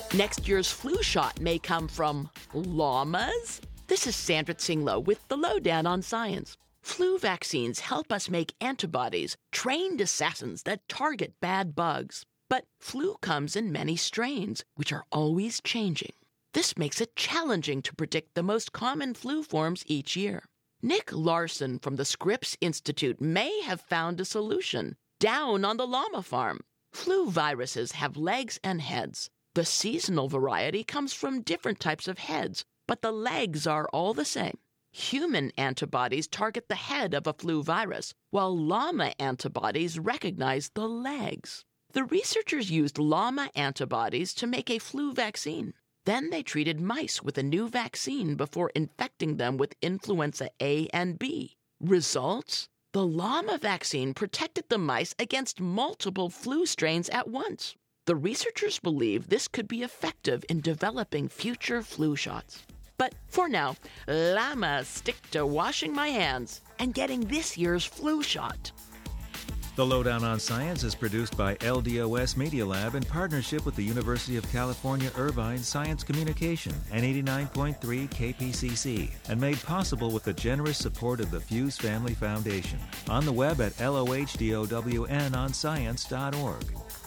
Next year's flu shot may come from llamas? This is Sandra Tsinglow with the Lowdown on Science. Flu vaccines help us make antibodies, trained assassins that target bad bugs. But flu comes in many strains, which are always changing. This makes it challenging to predict the most common flu forms each year. Nick Larson from the Scripps Institute may have found a solution. Down on the llama farm. Flu viruses have legs and heads. The seasonal variety comes from different types of heads, but the legs are all the same. Human antibodies target the head of a flu virus, while llama antibodies recognize the legs. The researchers used llama antibodies to make a flu vaccine. Then they treated mice with a new vaccine before infecting them with influenza A and B. Results? The llama vaccine protected the mice against multiple flu strains at once. The researchers believe this could be effective in developing future flu shots. But for now, llamas stick to washing my hands and getting this year's flu shot. The Lowdown on Science is produced by LDOS Media Lab in partnership with the University of California, Irvine Science Communication and 89.3 KPCC, and made possible with the generous support of the Fuse Family Foundation. On the web at LOHDOWNonscience.org.